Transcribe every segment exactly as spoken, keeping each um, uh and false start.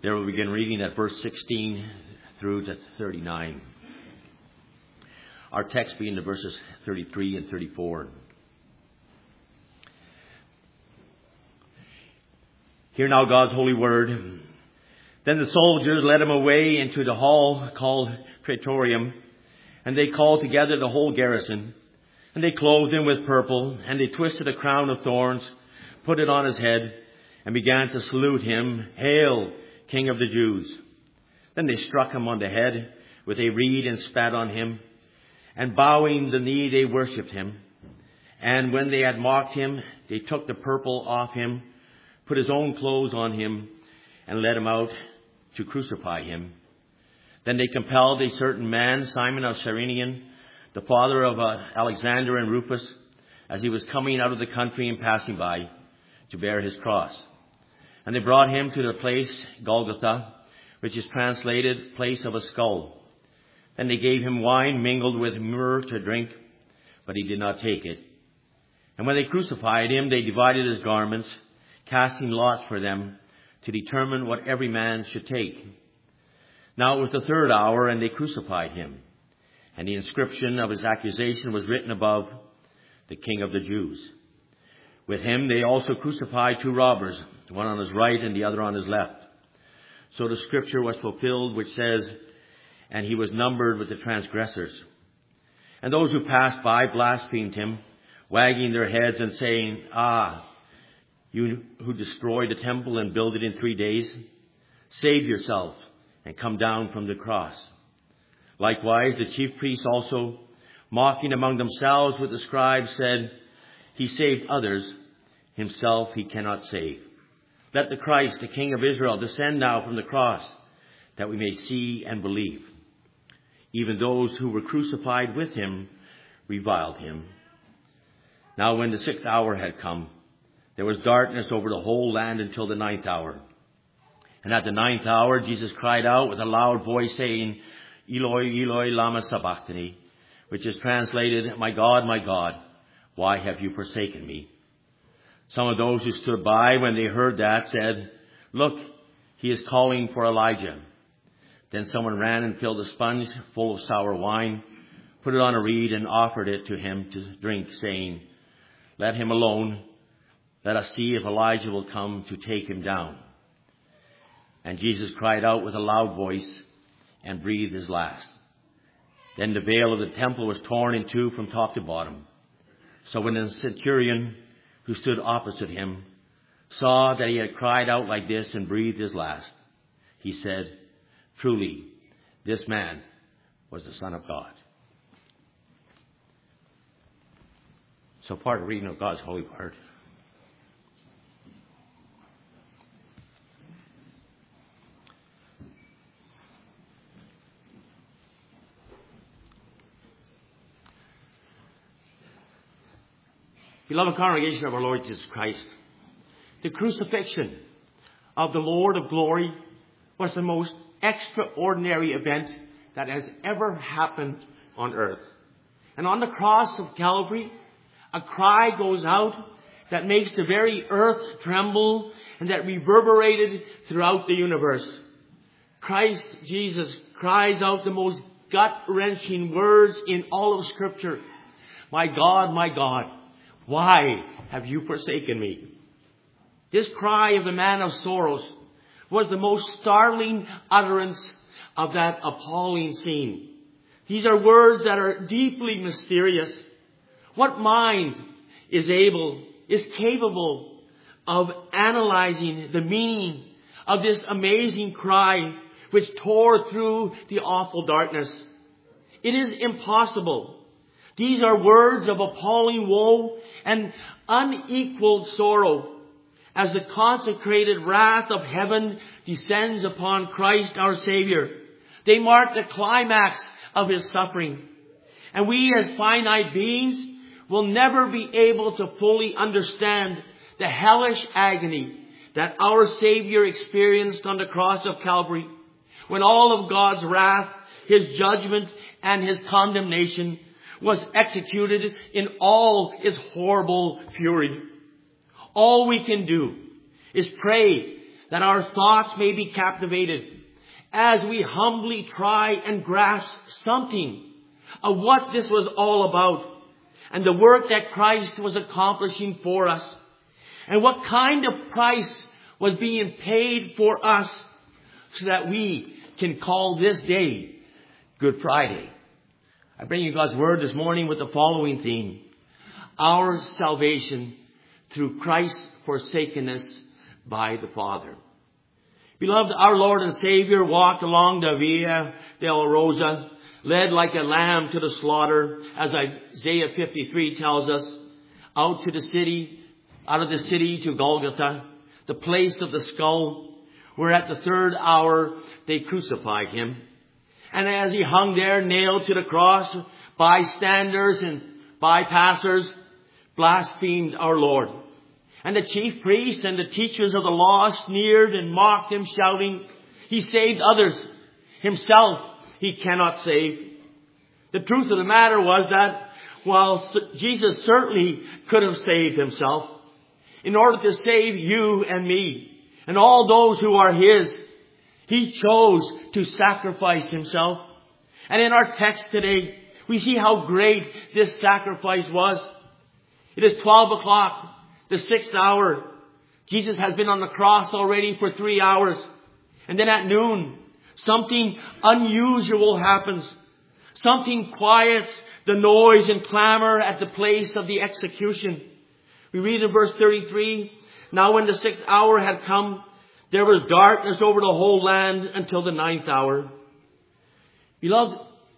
There we'll begin reading at verse sixteen through to thirty-nine. Our text being the verses thirty-three and thirty-four. Hear now God's holy word. Then the soldiers led him away into the hall called Praetorium, and they called together the whole garrison. And they clothed him with purple, and they twisted a crown of thorns, put it on his head, and began to salute him, "Hail, King of the Jews!" Then they struck him on the head with a reed and spat on him, and bowing the knee they worshipped him. And when they had mocked him, they took the purple off him, put his own clothes on him, and led him out to crucify him. Then they compelled a certain man, Simon of Cyrene, the father of uh, Alexander and Rufus, as he was coming out of the country and passing by, to bear his cross. And they brought him to the place Golgotha, which is translated place of a skull. Then they gave him wine mingled with myrrh to drink, but he did not take it. And when they crucified him, they divided his garments, casting lots for them, to determine what every man should take. Now it was the third hour, and they crucified him. And the inscription of his accusation was written above, "The King of the Jews." With him they also crucified two robbers, one on his right and the other on his left. So the scripture was fulfilled, which says, "And he was numbered with the transgressors." And those who passed by blasphemed him, wagging their heads and saying, "Ah, you who destroy the temple and build it in three days, save yourself and come down from the cross." Likewise, the chief priests also, mocking among themselves with the scribes, said, "He saved others, himself he cannot save. Let the Christ, the King of Israel, descend now from the cross, that we may see and believe." Even those who were crucified with him reviled him. Now when the sixth hour had come, there was darkness over the whole land until the ninth hour. And at the ninth hour, Jesus cried out with a loud voice, saying, "Eloi, Eloi, lama sabachthani," which is translated, "My God, my God, why have you forsaken me?" Some of those who stood by when they heard that said, "Look, he is calling for Elijah." Then someone ran and filled a sponge full of sour wine, put it on a reed, and offered it to him to drink, saying, "Let him alone. Let us see if Elijah will come to take him down." And Jesus cried out with a loud voice and breathed his last. Then the veil of the temple was torn in two from top to bottom. So when the centurion who stood opposite him saw that he had cried out like this and breathed his last, he said, "Truly, this man was the Son of God." So part of reading of God's holy word. Beloved congregation of our Lord Jesus Christ, the crucifixion of the Lord of glory was the most extraordinary event that has ever happened on earth. And on the cross of Calvary, a cry goes out that makes the very earth tremble and that reverberated throughout the universe. Christ Jesus cries out the most gut-wrenching words in all of Scripture. "My God, my God, why have you forsaken me?" This cry of the man of sorrows was the most startling utterance of that appalling scene. These are words that are deeply mysterious. What mind is able, is capable of analyzing the meaning of this amazing cry which tore through the awful darkness? It is impossible. These are words of appalling woe and unequaled sorrow as the consecrated wrath of heaven descends upon Christ our Savior. They mark the climax of his suffering. And we as finite beings will never be able to fully understand the hellish agony that our Savior experienced on the cross of Calvary, when all of God's wrath, his judgment, and his condemnation was executed in all its horrible fury. All we can do is pray that our thoughts may be captivated as we humbly try and grasp something of what this was all about and the work that Christ was accomplishing for us and what kind of price was being paid for us so that we can call this day Good Friday. I bring you God's Word this morning with the following theme: our salvation through Christ's forsakenness by the Father. Beloved, our Lord and Savior walked along the Via Dolorosa, led like a lamb to the slaughter, as Isaiah fifty-three tells us, out to the city, out of the city to Golgotha, the place of the skull, where at the third hour they crucified him. And as he hung there, nailed to the cross, bystanders and bypassers blasphemed our Lord. And the chief priests and the teachers of the law sneered and mocked him, shouting, "He saved others. Himself he cannot save." The truth of the matter was that while Jesus certainly could have saved himself, in order to save you and me and all those who are his, he chose to sacrifice himself. And in our text today, we see how great this sacrifice was. It is twelve o'clock. The sixth hour. Jesus has been on the cross already for three hours. And then at noon, something unusual happens. Something quiets the noise and clamor at the place of the execution. We read in verse thirty-three, "Now when the sixth hour had come, there was darkness over the whole land until the ninth hour." Beloved,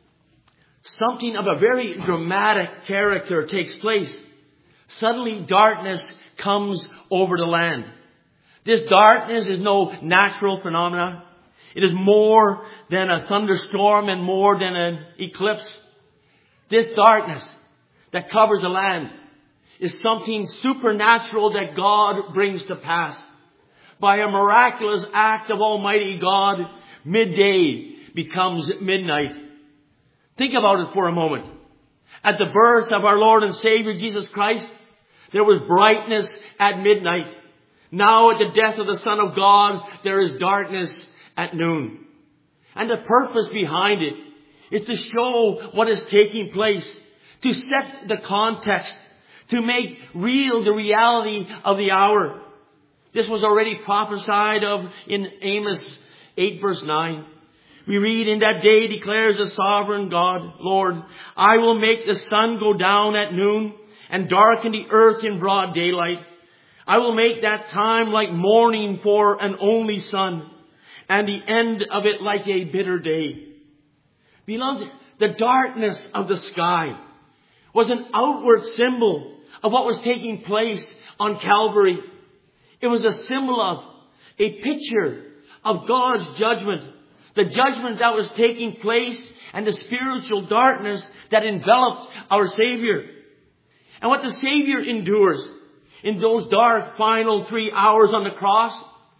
something of a very dramatic character takes place. Suddenly darkness comes over the land. This darkness is no natural phenomena. It is more than a thunderstorm and more than an eclipse. This darkness that covers the land is something supernatural that God brings to pass. By a miraculous act of Almighty God, midday becomes midnight. Think about it for a moment. At the birth of our Lord and Savior Jesus Christ, there was brightness at midnight. Now at the death of the Son of God, there is darkness at noon. And the purpose behind it is to show what is taking place, to set the context, to make real the reality of the hour. This was already prophesied of in Amos eight verse nine. We read, "In that day declares the sovereign God, Lord, I will make the sun go down at noon and darken the earth in broad daylight. I will make that time like mourning for an only son, and the end of it like a bitter day." Beloved, the darkness of the sky was an outward symbol of what was taking place on Calvary. It was a symbol of, a picture of God's judgment, the judgment that was taking place and the spiritual darkness that enveloped our Savior. And what the Savior endures in those dark final three hours on the cross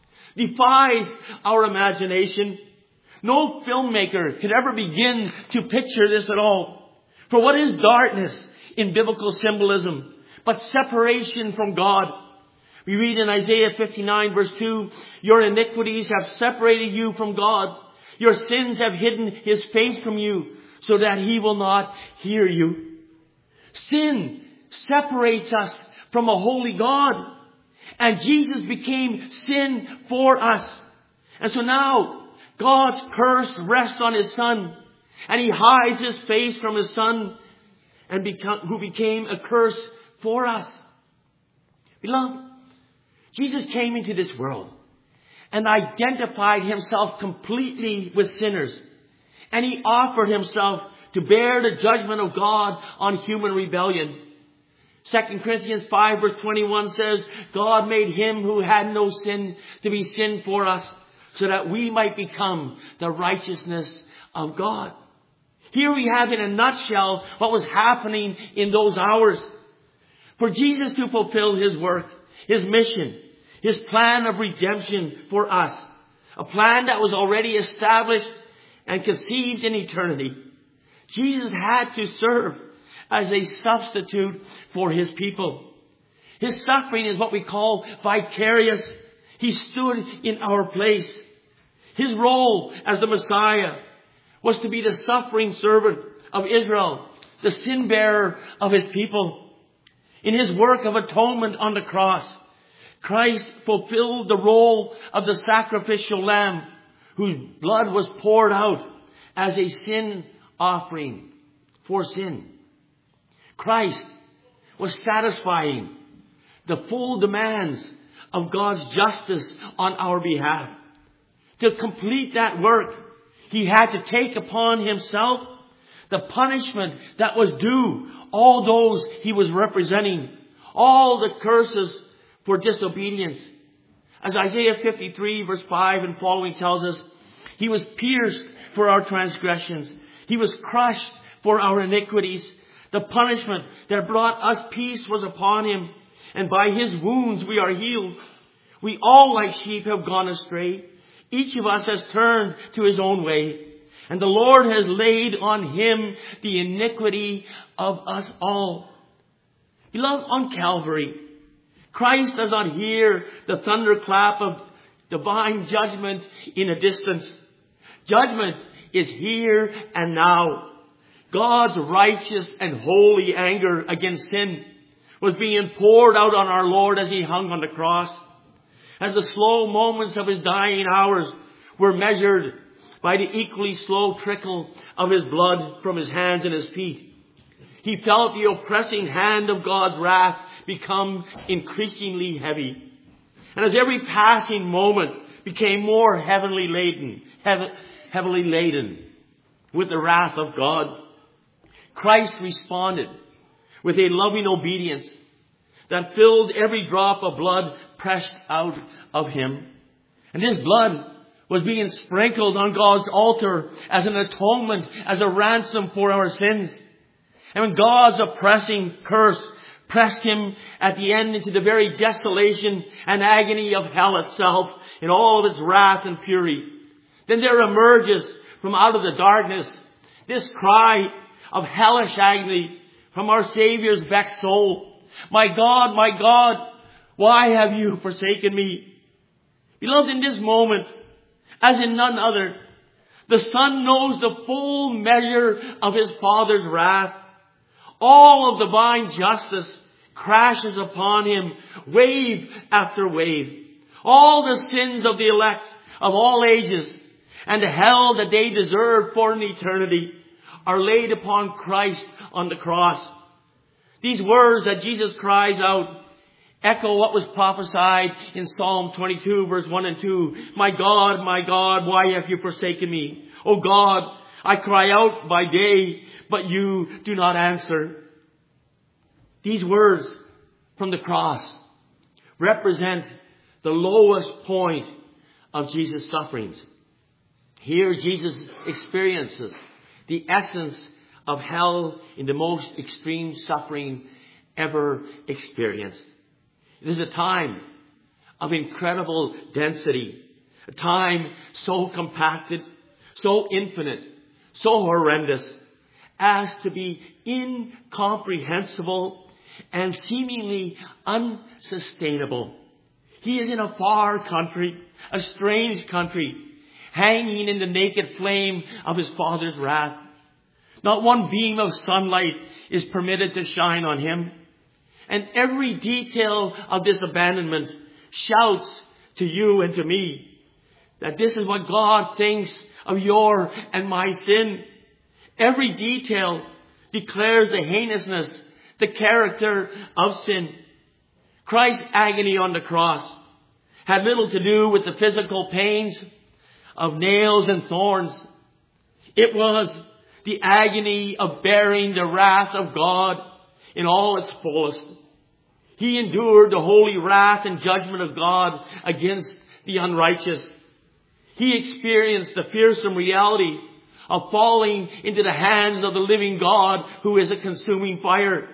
defies our imagination. No filmmaker could ever begin to picture this at all. For what is darkness in biblical symbolism but separation from God? We read in Isaiah fifty-nine verse two, "Your iniquities have separated you from God. Your sins have hidden his face from you so that he will not hear you." Sin separates us from a holy God. And Jesus became sin for us. And so now God's curse rests on his Son. And he hides his face from his Son, and become, who became a curse for us. Beloved, Jesus came into this world and identified himself completely with sinners. And he offered himself to bear the judgment of God on human rebellion. Second Corinthians five verse twenty-one says, "God made him who had no sin to be sin for us, so that we might become the righteousness of God." Here we have in a nutshell what was happening in those hours. For Jesus to fulfill his work, his mission, his plan of redemption for us, a plan that was already established and conceived in eternity, Jesus had to serve as a substitute for his people. His suffering is what we call vicarious. He stood in our place. His role as the Messiah was to be the suffering servant of Israel, the sin bearer of his people. In his work of atonement on the cross, Christ fulfilled the role of the sacrificial lamb whose blood was poured out as a sin offering for sin. Christ was satisfying the full demands of God's justice on our behalf. To complete that work, he had to take upon himself the punishment that was due all those he was representing, all the curses for disobedience. As Isaiah fifty-three verse five and following tells us, he was pierced for our transgressions. He was crushed for our iniquities. The punishment that brought us peace was upon him, and by his wounds we are healed. We all like sheep have gone astray. Each of us has turned to his own way, and the Lord has laid on him the iniquity of us all. Beloved, on Calvary, Christ does not hear the thunderclap of divine judgment in a distance. Judgment is here and now. God's righteous and holy anger against sin was being poured out on our Lord as he hung on the cross. As the slow moments of his dying hours were measured by the equally slow trickle of his blood from his hands and his feet, he felt the oppressing hand of God's wrath become increasingly heavy. And as every passing moment became more heavenly laden, heavy, heavily laden with the wrath of God, Christ responded with a loving obedience that filled every drop of blood pressed out of him. And his blood was being sprinkled on God's altar as an atonement, as a ransom for our sins. And when God's oppressing curse pressed him at the end into the very desolation and agony of hell itself in all of its wrath and fury, then there emerges from out of the darkness this cry of hellish agony from our Savior's vexed soul. My God, my God, why have you forsaken me? Beloved, in this moment, as in none other, the Son knows the full measure of his Father's wrath. All of divine justice crashes upon him, wave after wave. All the sins of the elect of all ages and the hell that they deserve for an eternity are laid upon Christ on the cross. These words that Jesus cries out echo what was prophesied in Psalm twenty-two verse one and two. My God, my God, why have you forsaken me? O God, I cry out by day, but you do not answer. These words from the cross represent the lowest point of Jesus' sufferings. Here Jesus experiences the essence of hell in the most extreme suffering ever experienced. It is a time of incredible density, a time so compacted, so infinite, so horrendous as to be incomprehensible and seemingly unsustainable. He is in a far country, a strange country, hanging in the naked flame of his Father's wrath. Not one beam of sunlight is permitted to shine on him. And every detail of this abandonment shouts to you and to me that this is what God thinks of your and my sin. Every detail declares the heinousness, the character of sin. Christ's agony on the cross had little to do with the physical pains of nails and thorns. It was the agony of bearing the wrath of God in all its fullest. He endured the holy wrath and judgment of God against the unrighteous. He experienced the fearsome reality of falling into the hands of the living God who is a consuming fire.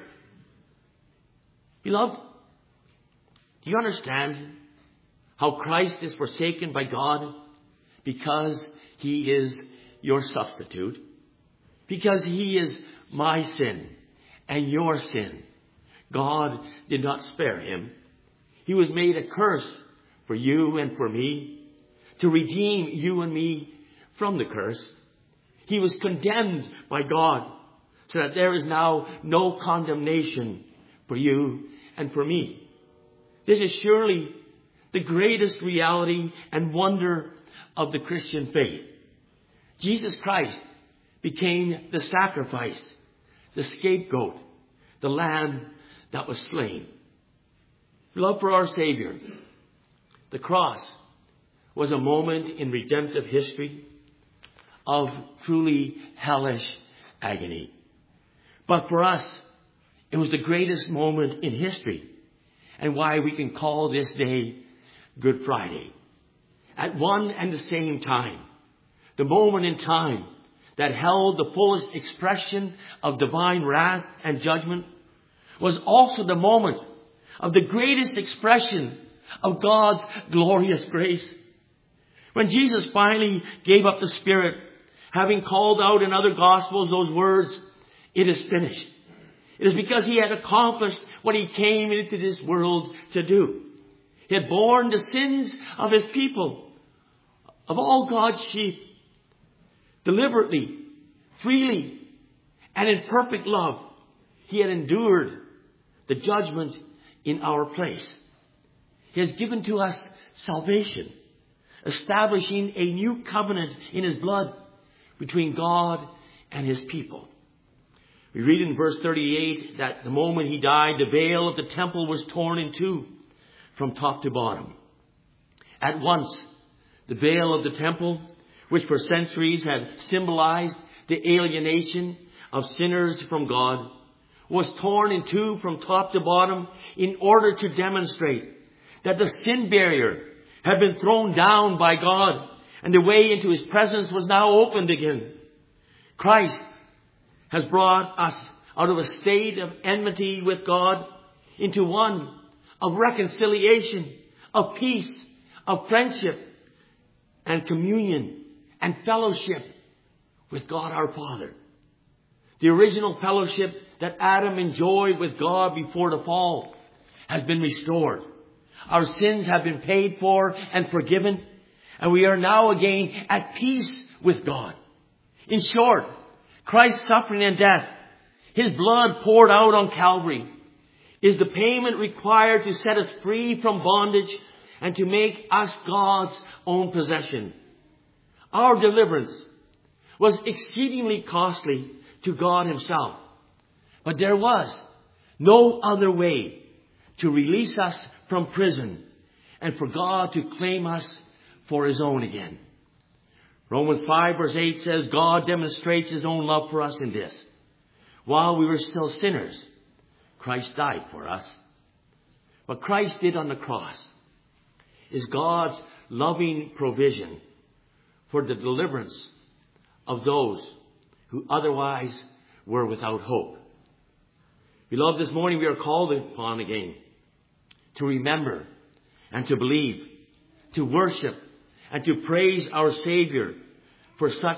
Beloved, do you understand how Christ is forsaken by God? Because he is your substitute. Because he is my sin and your sin. God did not spare him. He was made a curse for you and for me, to redeem you and me from the curse. He was condemned by God so that there is now no condemnation for you and for me. This is surely the greatest reality and wonder of the Christian faith. Jesus Christ became the sacrifice, the scapegoat, the lamb that was slain. Love for our Savior. The cross was a moment in redemptive history of truly hellish agony. But for us, it was the greatest moment in history, and why we can call this day Good Friday. At one and the same time, the moment in time that held the fullest expression of divine wrath and judgment was also the moment of the greatest expression of God's glorious grace. When Jesus finally gave up the Spirit, having called out in other Gospels those words, "It is finished," it is because he had accomplished what he came into this world to do. He had borne the sins of his people, of all God's sheep, deliberately, freely, and in perfect love. He had endured the judgment in our place. He has given to us salvation, establishing a new covenant in his blood between God and his people. We read in verse thirty-eight that the moment he died, the veil of the temple was torn in two from top to bottom. At once, the veil of the temple, which for centuries had symbolized the alienation of sinners from God, was torn in two from top to bottom in order to demonstrate that the sin barrier had been thrown down by God and the way into his presence was now opened again. Christ has brought us out of a state of enmity with God into one of reconciliation, of peace, of friendship, and communion and fellowship with God our Father. The original fellowship that Adam enjoyed with God before the fall has been restored. Our sins have been paid for and forgiven, and we are now again at peace with God. In short, Christ's suffering and death, his blood poured out on Calvary, is the payment required to set us free from bondage and to make us God's own possession. Our deliverance was exceedingly costly to God himself, but there was no other way to release us from prison and for God to claim us for his own again. Romans five verse eight says, God demonstrates his own love for us in this: while we were still sinners, Christ died for us. What Christ did on the cross is God's loving provision for the deliverance of those who otherwise were without hope. Beloved, this morning we are called upon again to remember and to believe, to worship and to praise our Savior for such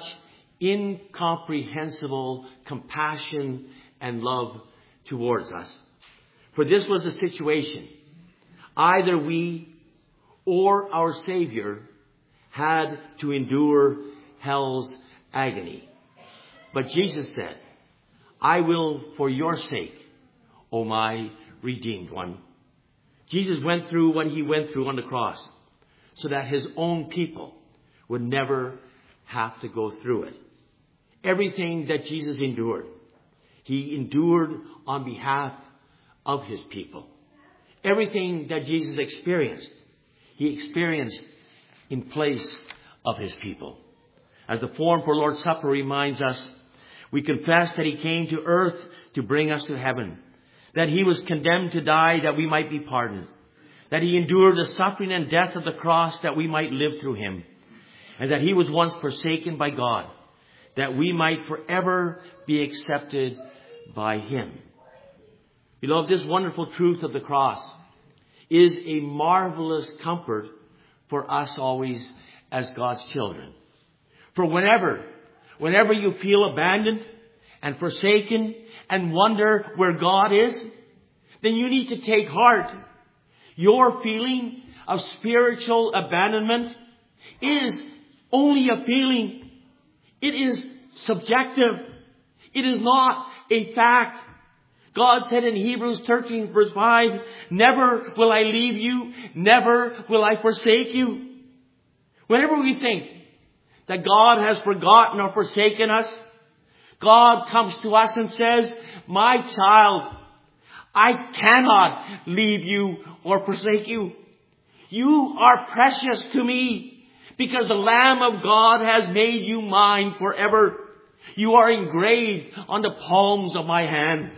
incomprehensible compassion and love towards us. For this was the situation. Either we or our Savior had to endure hell's agony. But Jesus said, I will for your sake, O my redeemed one. Jesus went through what he went through on the cross so that his own people would never have to go through it. Everything that Jesus endured, he endured on behalf of his people. Everything that Jesus experienced, he experienced in place of his people. As the form for Lord's Supper reminds us, we confess that he came to earth to bring us to heaven, that he was condemned to die that we might be pardoned, that he endured the suffering and death of the cross that we might live through him, and that he was once forsaken by God, that we might forever be accepted by him. Beloved, this wonderful truth of the cross is a marvelous comfort for us always as God's children. For whenever, whenever you feel abandoned and forsaken and wonder where God is, then you need to take heart. Your feeling of spiritual abandonment is only a feeling. It is subjective. It is not a fact. God said in Hebrews thirteen verse five, never will I leave you, never will I forsake you. Whenever we think that God has forgotten or forsaken us, God comes to us and says, my child, I cannot leave you or forsake you. You are precious to me because the Lamb of God has made you mine forever. You are engraved on the palms of my hands.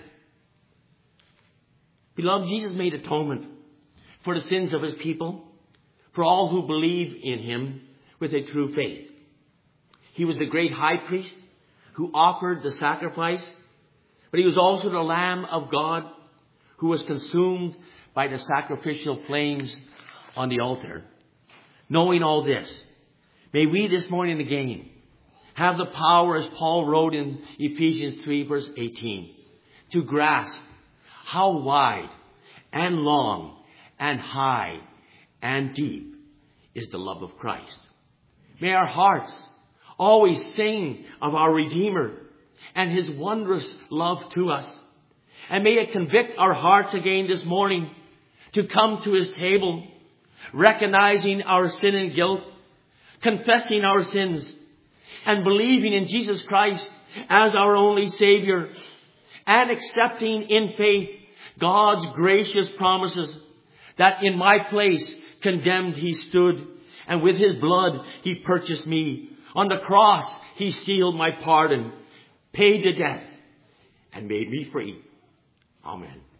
Beloved, Jesus made atonement for the sins of his people, for all who believe in him with a true faith. He was the great high priest who offered the sacrifice, but he was also the Lamb of God who was consumed by the sacrificial flames on the altar. Knowing all this, may we this morning again have the power, as Paul wrote in Ephesians three verse eighteen, to grasp how wide and long and high and deep is the love of Christ. May our hearts always sing of our Redeemer and his wondrous love to us. And may it convict our hearts again this morning to come to his table, recognizing our sin and guilt, confessing our sins, and believing in Jesus Christ as our only Savior, and accepting in faith God's gracious promises that in my place condemned he stood, and with his blood he purchased me. On the cross he sealed my pardon, paid the debt, and made me free. Amen.